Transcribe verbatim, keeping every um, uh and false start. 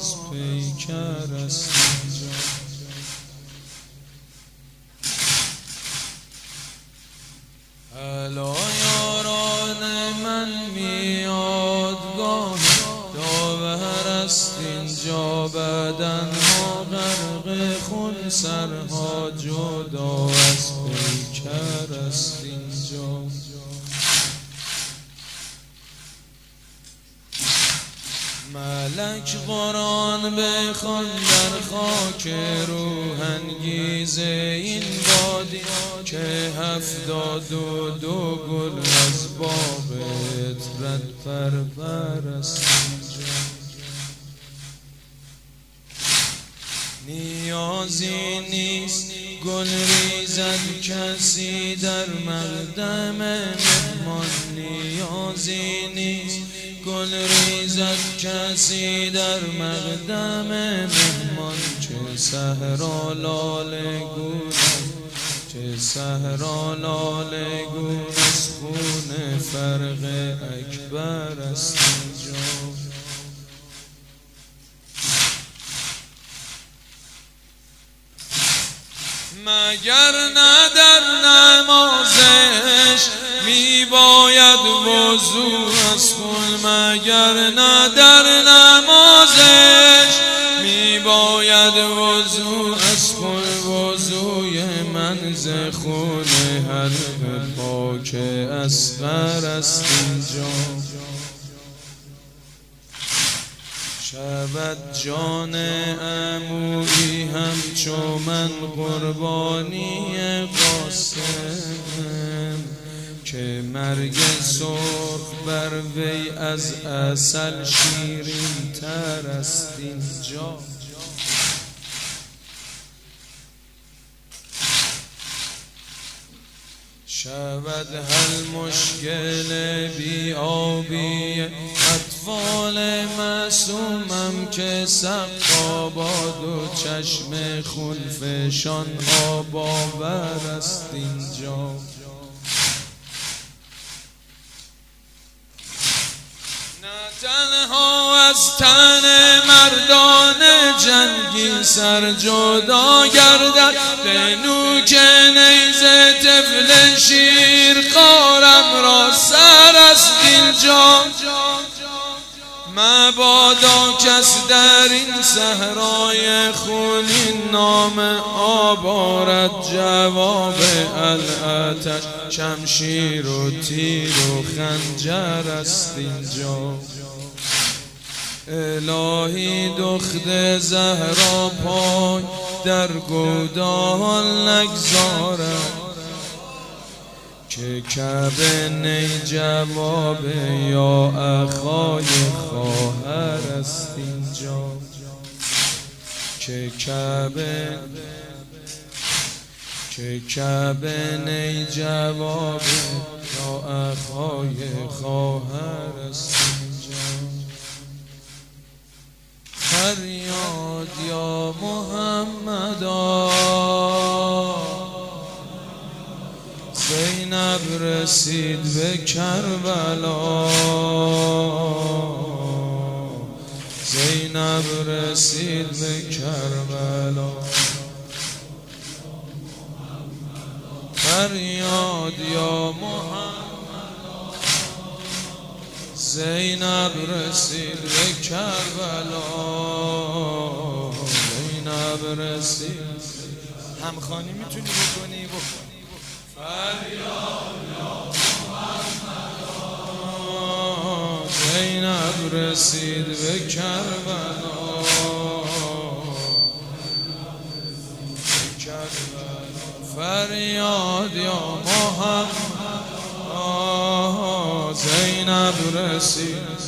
از پیکر است اینجا. الا یاران من میاد گاه داور است اینجا، بدنها غرق خون سرها جدا از پیکر است اینجا. ملک قرآن بخوان در خاک روحانگیز این وادی که هفتاد و دو گل از باغ عطرت پرور است اینجا. نیازی نیست گل ریزد کسی در مقدم مهمان، نیازی نیست گل ریزد کسی در مقدم مهمان. چه صحرا لاله گون، چه صحرا لاله گون از خون فرق اکبر است اینجا. مگر نه در نمازش می باید وضو از خون، مگر نه در نمازش می باید وضو از خون. وضوی من ز خون حلق پاک اصغر است اینجا. شود جان عمویی همچو من قربانی قاسم، که مرگ سرخ بر وی از عسل شیرین تر است اینجا. شود هل مشکل بی آبی اطفال معصومم که سقاباد و چشم خونفشان آب آور است اینجا. نه تنها از تن مردان جنگی سر جدا گردد، به نوک نیزه طفل شیر خارم را سر است اینجا. مبادا کس در این صحرای خونین نام آب آرد، جواب العطش شمشیر و تیر و خنجر است اینجا. الهی دخت زهرا پای در گودال نگذارد، که کعبه نی جواب یا اخای خواهر است اینجا. که کعبه که کعبه نی جواب یا اخای خواهر است اینجا. فریاد یا محمدا، زینب رسید به کربلا، زینب رسید به کربلا. فریاد یا محمد، زینب رسید به کربلا، زینب رسید. همخوانی میتونی بکنی بکنی. فریاد یا محمد، زینب رسید به کربلا، فریاد یا محمد، زینب رسید